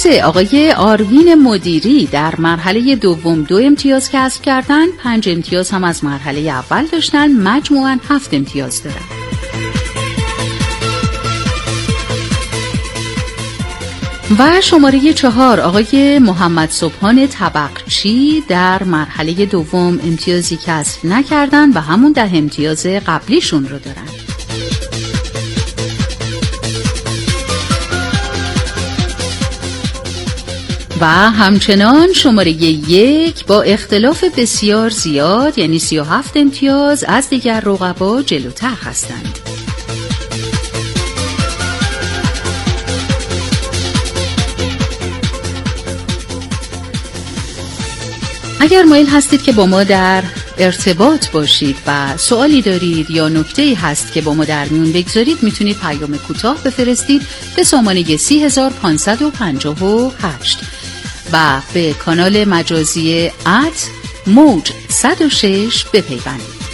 3 آقای آروین مدیری در مرحله دوم 2 امتیاز کسب کردن، 5 امتیاز هم از مرحله اول داشتن، مجموعاً 7 امتیاز دارن. و شماره 4 آقای محمد صبحان طبقچی در مرحله دوم امتیازی کسب نکردن و همون 10 امتیاز قبلیشون رو دارن. و همچنان شماره 1 با اختلاف بسیار زیاد یعنی 37 امتیاز از دیگر رقبا جلوتر هستند. اگر مایل هستید که با ما در ارتباط باشید و سوالی دارید یا نکته‌ای هست که با ما در میون بگذارید، میتونید پیام کوتاه بفرستید به سامانه 30558 و به کانال مجازی موج 106 بپیوندید.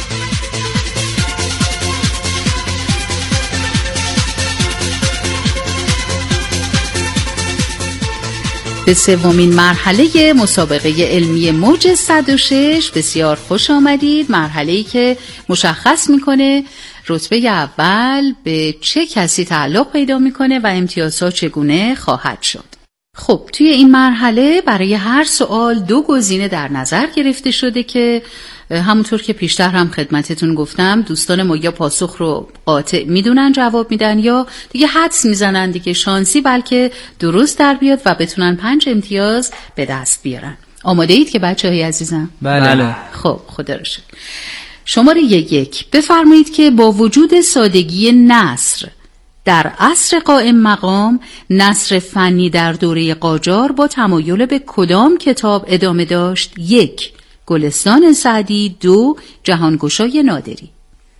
به سومین مرحله مسابقه علمی موج 106 بسیار خوش آمدید. مرحله‌ای که مشخص میکنه رتبه اول به چه کسی تعلق پیدا میکنه و امتیازها چگونه خواهد شد. خب توی این مرحله برای هر سوال 2 گزینه در نظر گرفته شده که همونطور که پیشتر هم خدمتتون گفتم دوستان ما یا پاسخ رو قاطع میدونن جواب میدن یا دیگه حدس میزنن دیگه شانسی بلکه درست در بیاد و بتونن 5 امتیاز به دست بیارن. آماده اید که بچه‌های عزیزم؟ بله. خب خدا رو شکر. شماره 1 بفرمایید که با وجود سادگی نثر در عصر قائم مقام، نثر فنی در دوره قاجار با تمایل به کدام کتاب ادامه داشت؟ 1 گلستان سعدی، 2 جهانگشای نادری.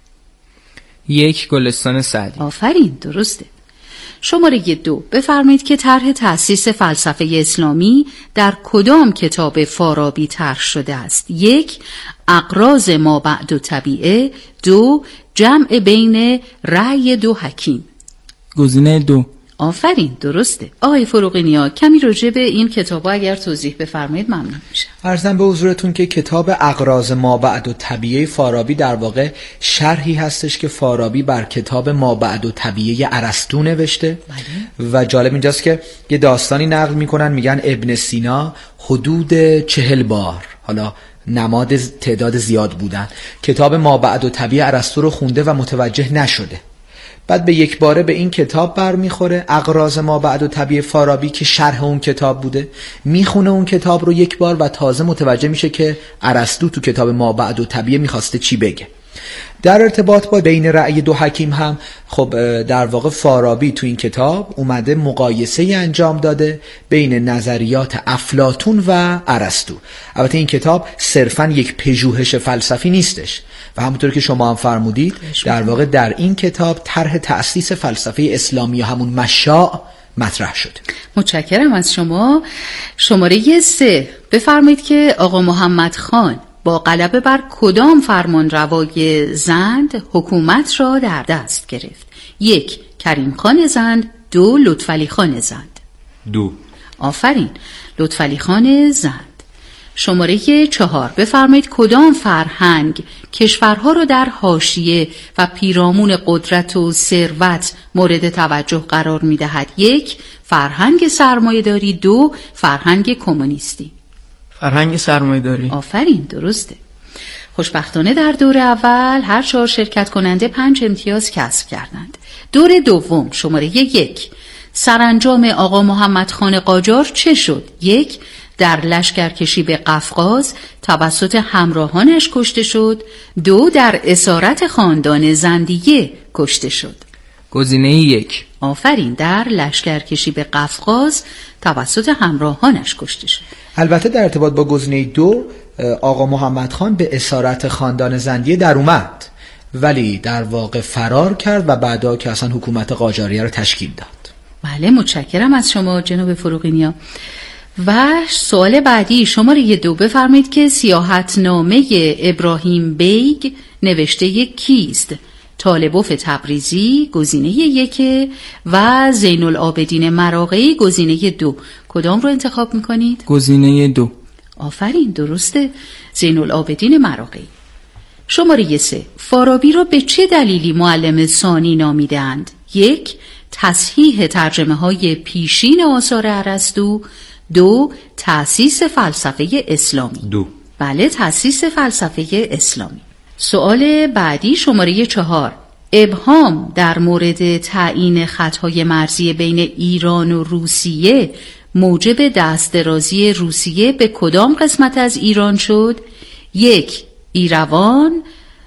1 گلستان سعدی. آفرین، درسته. شماره 2 بفرمایید که طرح تأسیس فلسفه اسلامی در کدام کتاب فارابی طرح شده است؟ 1 اغراض ما بعد و طبیعه، 2 جمع بین رأی 2 حکیم. گزینه 2. آفرین، درسته. آقای فروغی‌نیا کمی راجع به این کتابا اگر توضیح بفرمایید ممنون میشم. عرضم به حضورتون که کتاب اغراض ما بعد و طبیعه فارابی در واقع شرحی هستش که فارابی بر کتاب ما بعد و طبیعه ارسطو نوشته. و جالب اینجاست که یه داستانی نقل میکنن، میگن ابن سینا حدود 40 بار، حالا نماد تعداد زیاد بودن، کتاب ما بعد و طبیعه ارسطو رو خونده و متوجه نشده. بعد به یک باره به این کتاب برمیخوره، اغراض ما بعد و طبیعه فارابی که شرح اون کتاب بوده، میخونه اون کتاب رو یک بار و تازه متوجه میشه که ارسطو تو کتاب ما بعد و طبیعه میخواسته چی بگه. در ارتباط با بین رأی 2 حکیم هم خب در واقع فارابی تو این کتاب اومده مقایسه انجام داده بین نظریات افلاطون و ارسطو. البته این کتاب صرفاً یک پژوهش فلسفی نیستش و همونطور که شما هم فرمودید در واقع در این کتاب طرح تأسیس فلسفه اسلامی همون مشاع مطرح شد. متشکرم از شما. شماره 3 بفرمایید که آقا محمد خان با غلبه بر کدام فرمانروای زند حکومت را در دست گرفت؟ 1 کریم خان زند، 2 لطفعلی خان زند. 2. آفرین، لطفعلی خان زند. شماره 4 بفرمایید کدام فرهنگ کشورها را در حاشیه و پیرامون قدرت و ثروت مورد توجه قرار می‌دهد؟ 1 فرهنگ سرمایه‌داری، 2 فرهنگ کمونیستی. فرهنگ سرمایه‌داری. آفرین، درسته. خوشبختانه در دور اول هر 4 شرکت کننده 5 امتیاز کسب کردند. دور دوم شماره 1 سرانجام آقا محمد خان قاجار چه شد؟ 1 در لشکرکشی به قفقاز توسط همراهانش کشته شد، 2 در اسارت خاندان زندیه کشته شد. گزینه 1. آفرین، در لشکرکشی به قفقاز توسط همراهانش کشته شد. البته در ارتباط با گزینه 2 آقا محمد خان به اسارت خاندان زندیه در اومد ولی در واقع فرار کرد و بعدا که اصلا حکومت قاجاریه رو تشکیل داد. بله، متشکرم از شما جناب فروغی‌نیا. و سوال بعدی شماره 2 بفرمایید که سیاحتنامه ابراهیم بیگ نوشته کیست؟ طالبوف تبریزی گزینه 1 و زین العابدین مراغه‌ای گزینه 2. کدام رو انتخاب میکنید؟ گزینه 2. آفرین، درسته، زین العابدین مراغه‌ای. شماره 3. فارابی را به چه دلیلی معلم ثانی نامیدند؟ 1. تصحیح ترجمه های پیشین آثار ارسطو. 2. تأسیس فلسفه اسلامی. 2. بله، تأسیس فلسفه اسلامی. سوال بعدی شماره 4. ابهام در مورد تعیین خطهای مرزی بین ایران و روسیه موجب دست درازی روسیه به کدام قسمت از ایران شد؟ 1. ایروان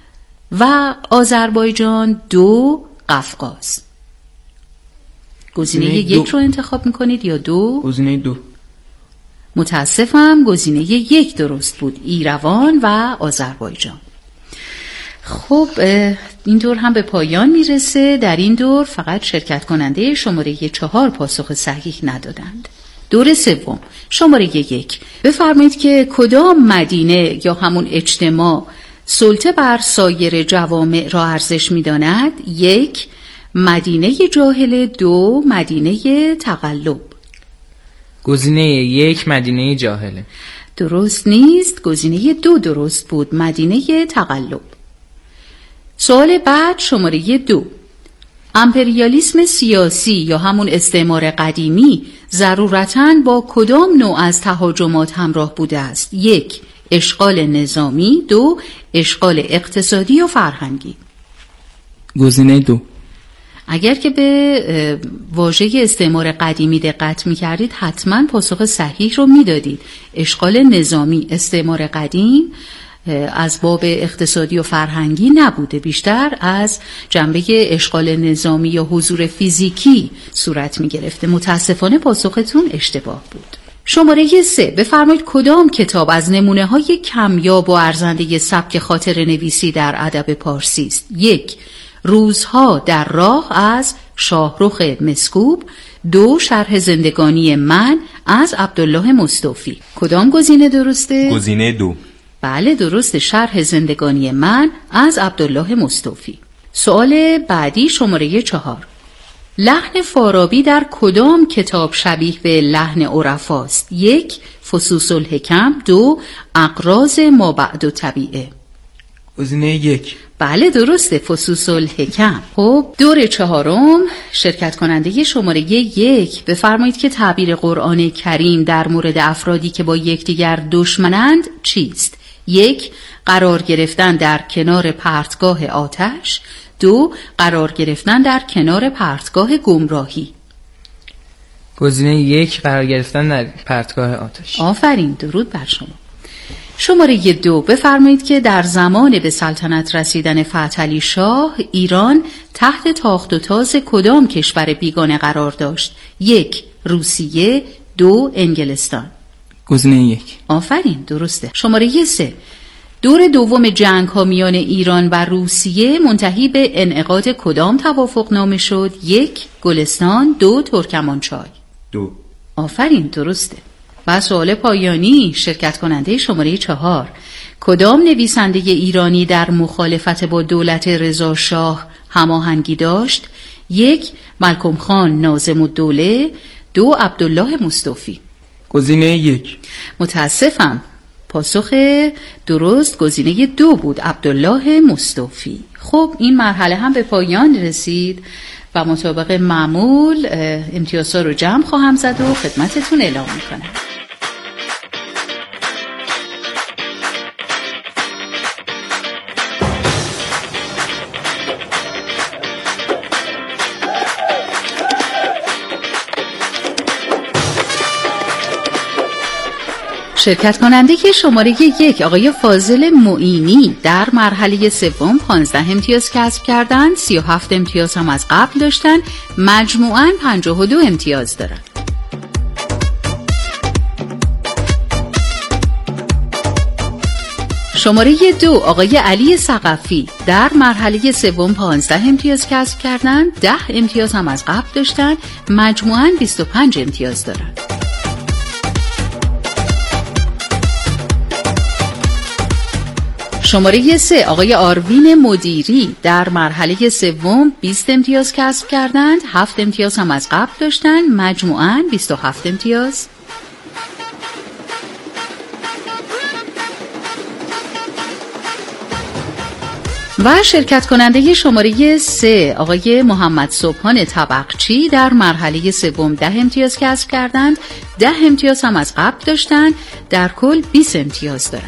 و آذربایجان. 2. قفقاز. گزینه 1 رو انتخاب میکنید یا 2؟ گزینه 2. متاسفم، گزینه 1 درست بود، ایروان و آذربایجان. خب این دور هم به پایان میرسه. در این دور فقط شرکت کننده شماره 4 پاسخ صحیح ندادند. دور سوم شماره 1. بفرمایید که کدام مدینه یا همون اجتماع سلطه بر سایر جوامع را ارزش میداند؟ 1. مدینه جاهل. 2. مدینه تقلب. گزینه 1 مدینه جاهله. درست نیست، گزینه 2 درست بود، مدینه تقلب. سوال بعد شماره 2. امپریالیسم سیاسی یا همون استعمار قدیمی ضرورتاً با کدام نوع از تهاجمات همراه بوده است؟ 1. اشغال نظامی. 2. اشغال اقتصادی و فرهنگی. گزینه 2. اگر که به واژه استعمار قدیمی دقت می‌کردید حتما پاسخ صحیح رو میدادید. اشغال نظامی، استعمار قدیم از باب اقتصادی و فرهنگی نبوده، بیشتر از جنبه اشغال نظامی یا حضور فیزیکی صورت می‌گرفته. متاسفانه پاسختون اشتباه بود. شماره 3. بفرمایید کدام کتاب از نمونه‌های کمیاب و ارزنده سبک خاطره نویسی در ادب پارسی است؟ 1. روزها در راه از شاهرخ مسکوب. 2. شرح زندگانی من از عبدالله مصطفی. کدام گزینه درسته؟ گزینه 2. بله درسته، شرح زندگانی من از عبدالله مصطفی. سوال بعدی شماره 4. لحن فارابی در کدام کتاب شبیه به لحن عرفاست؟ 1. فصوص الحکم. 2. اقراض مابعد طبیعه. گزینه 1. بله درسته، فصوص الحکم. خب دور 4 شرکت کننده شماره 1. بفرمایید که تعبیر قرآن کریم در مورد افرادی که با یکدیگر دشمنند چیست؟ 1. قرار گرفتن در کنار پرتگاه آتش. 2. قرار گرفتن در کنار پرتگاه گمراهی. گزینه 1 قرار گرفتن در پرتگاه آتش. آفرین، درود بر شما. شماره 2. بفرمایید که در زمان به سلطنت رسیدن فتحعلی شاه ایران تحت تاخت و تاز کدام کشور بیگانه قرار داشت؟ 1. روسیه. 2. انگلستان. گزینه 1. آفرین، درسته. شماره 3. دور دوم جنگ ها میان ایران و روسیه منتهی به انعقاد کدام توافقنامه شد؟ 1. گلستان. 2. ترکمانچای. 2. آفرین، درسته. و سوال پایانی شرکت کننده شماره 4. کدام نویسنده ایرانی در مخالفت با دولت رضا شاه هماهنگی داشت؟ 1. ملکم خان ناظم الدوله. 2. عبدالله مصطفی. گزینه 1. متاسفم، پاسخ درست گزینه 2 بود، عبدالله مصطفی. خب این مرحله هم به پایان رسید و مطابق معمول امتیازها رو جمع خواهم زد و خدمتتون اعلام میکنم. شرکت کننده که شماره 1 آقای فاضل معینی در مرحله سوم 15 امتیاز کسب کردند، 37 امتیاز هم از قبل داشتن، مجموعاً 52 امتیاز دارن. شماره 2 آقای علی ثقفی در مرحله سوم 15 امتیاز کسب کردند، 10 امتیاز هم از قبل داشتن، مجموعاً 25 امتیاز دارن. شماره 3 آقای آروین مدیری در مرحله سوم 20 امتیاز کسب کردند، 7 امتیاز هم از قبل داشتند، مجموعاً 27 امتیاز. و شرکت کننده شماره 3 آقای محمد صبحان طبقچی در مرحله سوم 10 امتیاز کسب کردند، 10 امتیاز هم از قبل داشتند، در کل 20 امتیاز دارند.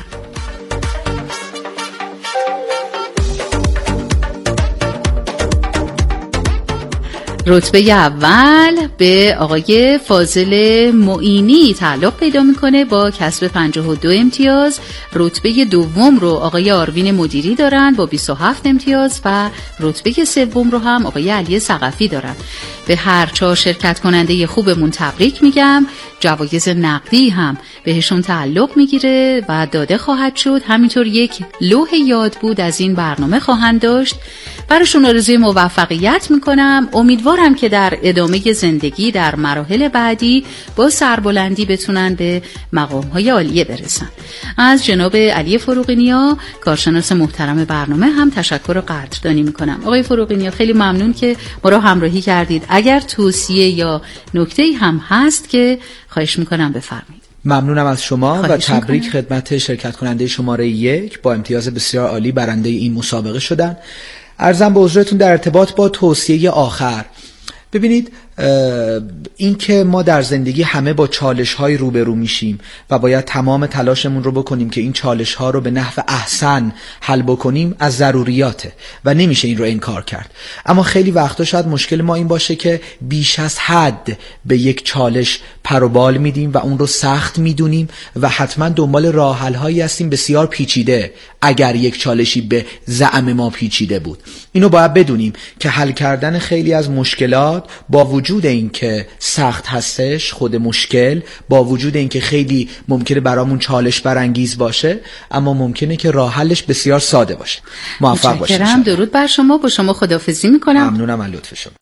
رتبه اول به آقای فاضل معینی تعلق پیدا میکنه با کسب 52 امتیاز. رتبه دوم رو آقای آروین مدیری دارن با 27 امتیاز و رتبه سوم رو هم آقای علی ثقفی دارن. به هر 4 شرکت کننده خوبمون تبریک میگم. جوایز نقدی هم بهشون تعلق میگیره و داده خواهد شد. همینطور یک لوح یاد بود از این برنامه خواهند داشت. براشون آرزوی موفقیت میکنم. امیدوارم که در ادامه زندگی در مراحل بعدی با سربلندی بتونن به مقام‌های عالیه برسن. از جناب علی فروغی‌نیا کارشناس محترم برنامه هم تشکر و قدردانی میکنم. آقای فروغی‌نیا خیلی ممنون که ما را همراهی کردید. اگر توصیه یا نکته‌ای هم هست که خواهش میکنم بفرمایید. ممنونم از شما و تبریک خدمت شرکت کننده شماره 1 با امتیاز بسیار عالی برنده این مسابقه شدن. عرضم به حضورتون در ارتباط با توصیه آخر. ببینید این که ما در زندگی همه با چالش‌های روبرو میشیم و باید تمام تلاشمون رو بکنیم که این چالش‌ها رو به نحو احسن حل بکنیم از ضروریاته و نمیشه این رو انکار کرد. اما خیلی وقتا شاید مشکل ما این باشه که بیش از حد به یک چالش پر و بال میدیم و اون رو سخت میدونیم و حتما دنبال راه حل‌هایی هستیم بسیار پیچیده اگر یک چالشی به زعم ما پیچیده بود. اینو باید بدونیم که حل کردن خیلی از مشکلات با وجود اینکه سخت هستش خود مشکل، با وجود اینکه خیلی ممکنه برامون چالش برانگیز باشه، اما ممکنه که راه حلش بسیار ساده باشه. موفق باشید. متشکرم. درود بر شما. با شما خداحافظی میکنم. ممنونم از لطف شما.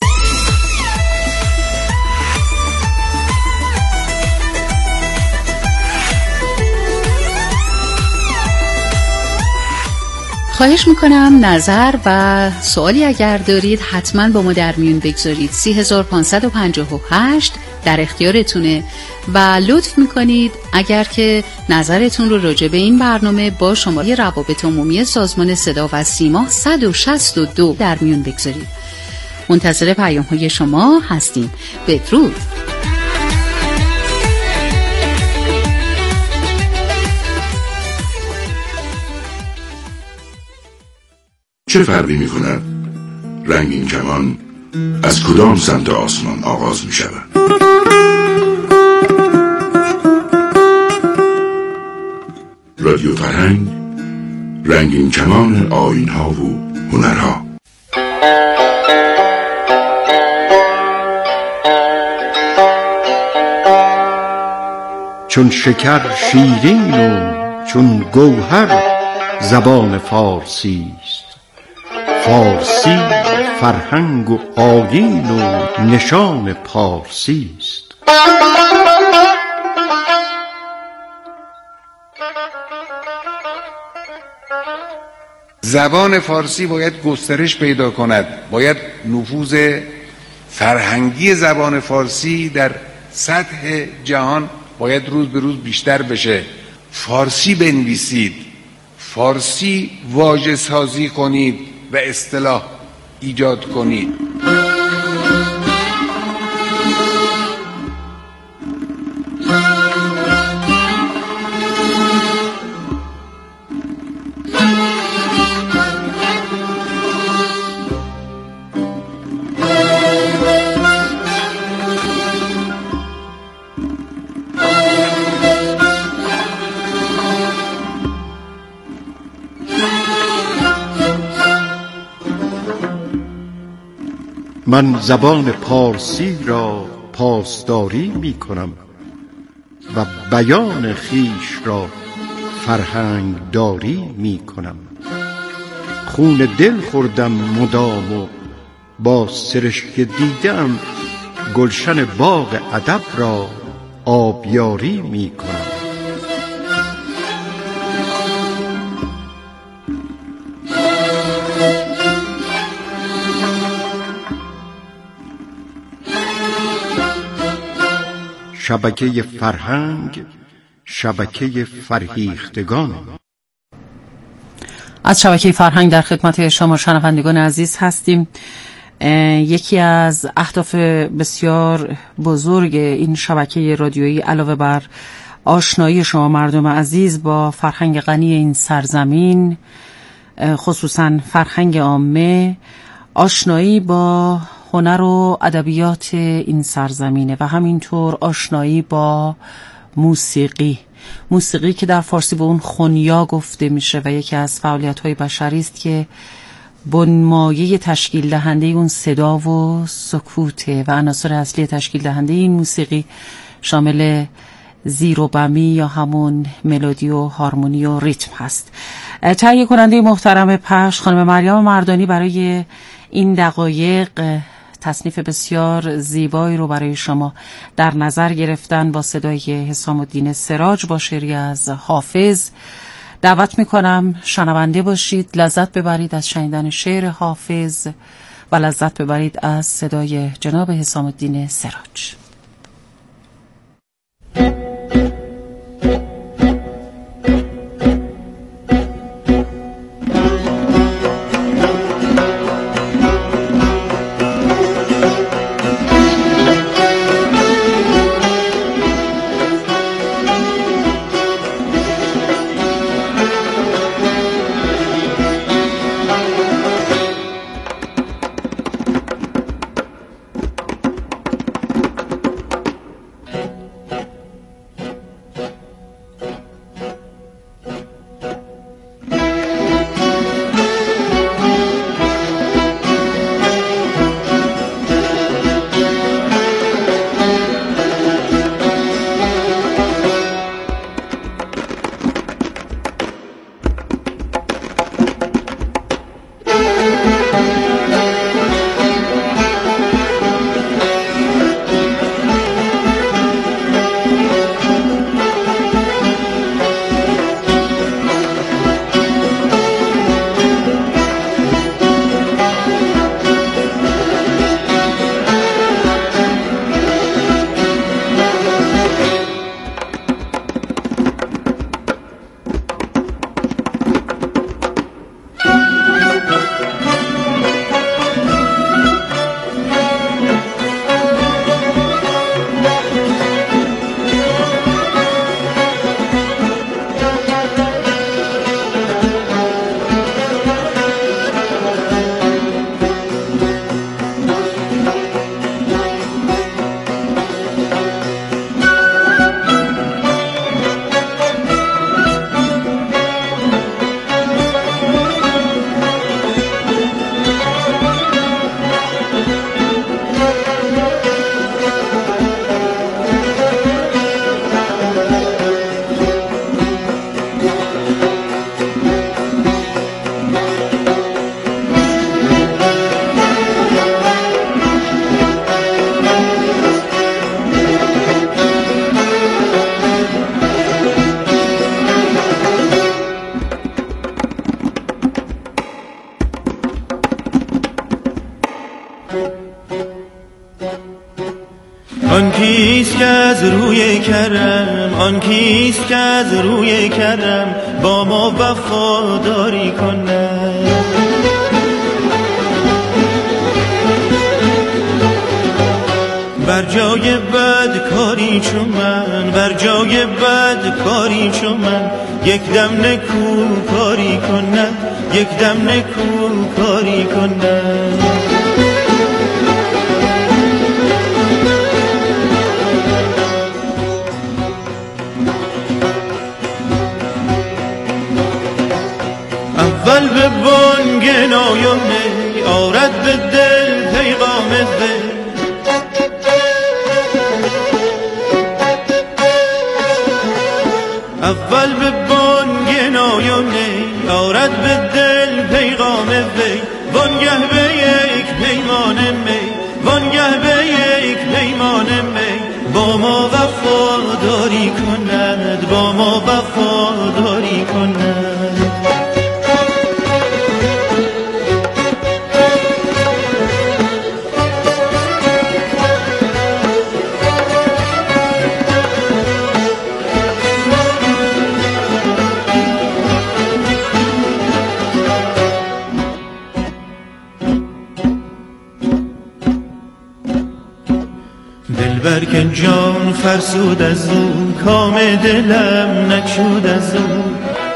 خواهش میکنم نظر و سوالی اگر دارید حتما با ما در میون بگذارید. 3558 در اختیارتونه و لطف میکنید اگر که نظرتون رو راجع به این برنامه با شماره روابط عمومی سازمان صدا و سیما 162 در میون بگذارید. منتظر پیام های شما هستیم. بدرود. چه فرقی می کند رنگین کمان از کدام سمت آسمان آغاز می شود؟ رادیو فرهنگ، رنگین کمان آیین ها و هنرها. چون شکر شیرین و چون گوهر زبان فارسی است. فارسی فرهنگ و آیین و نشان پارسی است. زبان فارسی باید گسترش پیدا کند، باید نفوذ فرهنگی زبان فارسی در سطح جهان باید روز به روز بیشتر بشه. فارسی بنویسید، فارسی واژه سازی کنید و اصطلاح ایجاد کنید. من زبان پارسی را پاسداری می کنم و بیان خیش را فرهنگ داری می کنم. خون دل خوردم مدام و با سرشک دیدم گلشن باغ ادب را آبیاری می کنم. شبکه فرهنگ، شبکه فرهیختگان. از شبکه فرهنگ در خدمت شما شنوندگان عزیز هستیم. یکی از اهداف بسیار بزرگ این شبکه رادیویی علاوه بر آشنایی شما مردم عزیز با فرهنگ غنی این سرزمین، خصوصا فرهنگ عامه، آشنایی با هنر و ادبیات این سرزمینه و همینطور آشنایی با موسیقی که در فارسی به اون خنیا گفته میشه و یکی از فعالیت‌های بشری است که بنمایه تشکیل دهنده اون صدا و سکوته و عناصر اصلی تشکیل دهنده این موسیقی شامل زیر و بمی یا همون ملودی و هارمونی و ریتم هست. تهیه کننده محترم پخش خانم مریم مردانی برای این دقایق تصنیف بسیار زیبایی رو برای شما در نظر گرفتن با صدای حسام الدین سراج با شعری از حافظ. دعوت میکنم شنونده باشید، لذت ببرید از شنیدن شعر حافظ و لذت ببرید از صدای جناب حسام الدین سراج. آن کیست که از روی کرم، آن کیست که از روی کرم با ما وفاداری کند. بر جای بد کاری چو من، بر جای بد کاری چو من یک دم نکو کاری کند، یک دم نکو کاری کند. اول به بانگ نایونه آرد به دل پیغام دل، اول به بانگ نایونه آرد به دل پیغام وی، وانگه به یک پیمان می، وانگه به یک پیمان می با ما وفاداری کند، با ما وفاداری کند. دلبر که جان فرسود از او، کام دلم نکشود از او.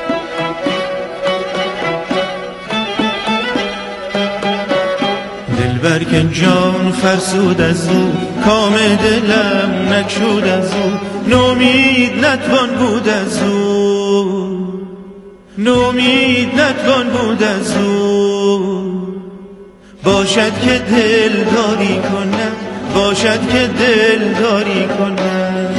دلبر که جان فرسود از او، کام دلم نکشود از او. نومید نتوان بود از او، نومید نتوان بود از او. باشد که دلداری کند، باشد که دلداری کند.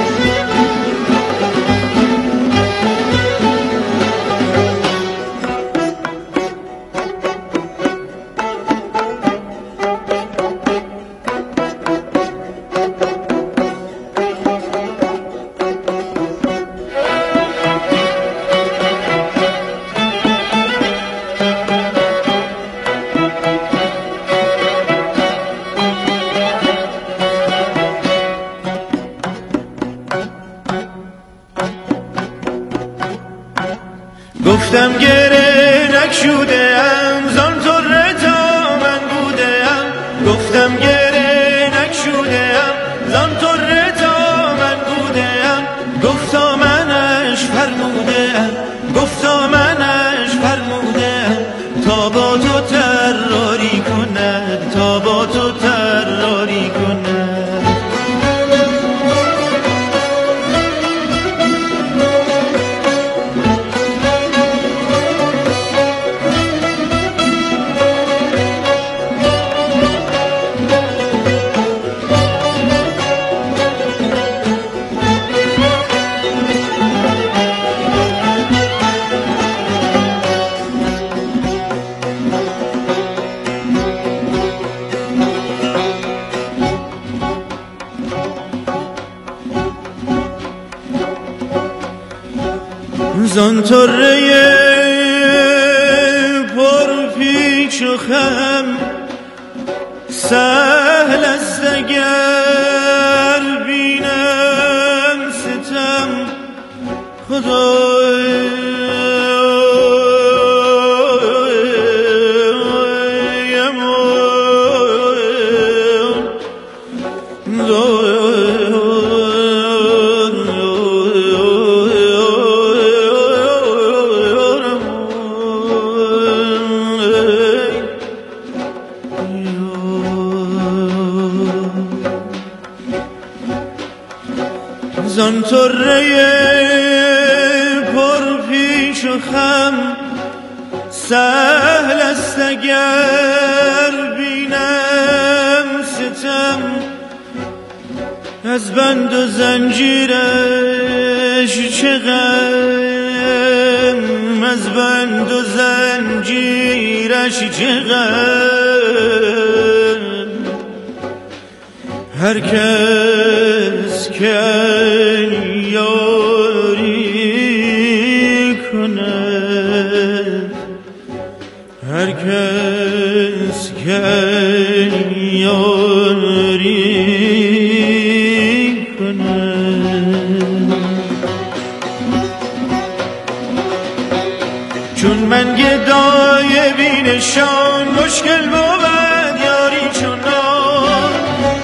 گفتم گره نکشوده ام، زان طره تا من بوده ام. گفتم گره نکشوده ام، زان طره تا من بوده ام. گفتا منش فرموده ام، گفتا منش فرموده ام. تا با تو تراری کند، تا با تو تراری کند. زان طره پر پیچ و خم، سهل است اگر بینم ستم. خدایم زان طره پر پیچ و خم، سهل است اگر بینم ستم. از بند و زنجیرش چه غم، از بند و زنجیرش چه غم. هر کس که یاری کند، هر کس که یاری کند. چون من گدای بینشان، مشکل بود یاری چونان.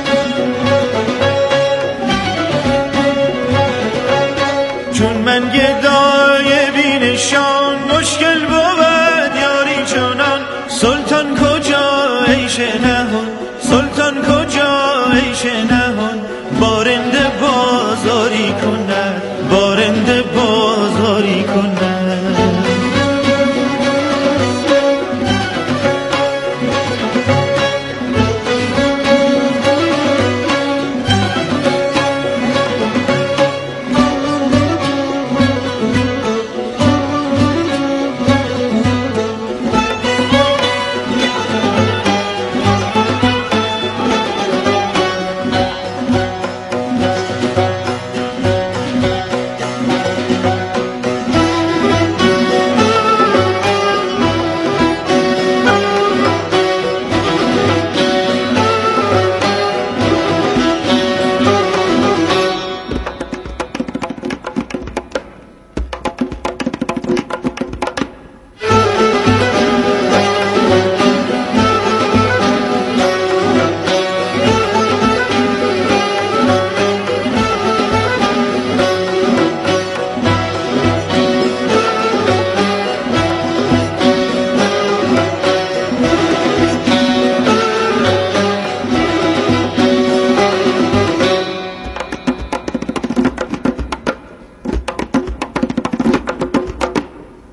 چون من گدای بینشان، مشکل بود یاری چونان. سلطان کجا عیش نهان، سلطان کجا عیش نهان. بارنده بازاری کند، بارنده بازاری کند.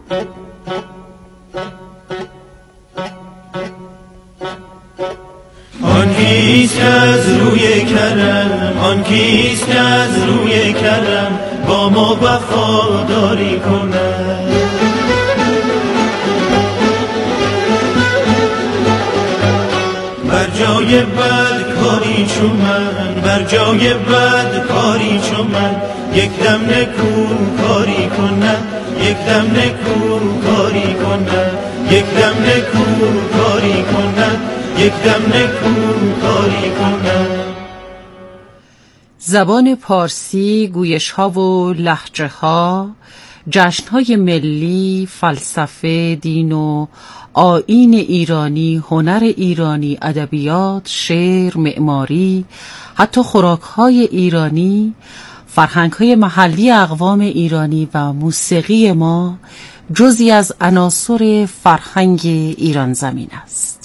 آن کیست که از روی کرم، آن کیست که از روی کرم با ما وفاداری کند. بر جای بد کاری چو من، بر جای بد کاری چو من، یک دم نکو کاری کند، یک دم نکو کاری کند، یک دم نکو کاری کند، یک دم نکو کاری کند. زبان پارسی، گویش ها و لهجه ها، جشن های ملی، فلسفه، دین و آیین ایرانی، هنر ایرانی، ادبیات، شعر، معماری، حتی خوراک های ایرانی، فرهنگ های محلی اقوام ایرانی و موسیقی ما جزئی از عناصر فرهنگ ایران زمین است.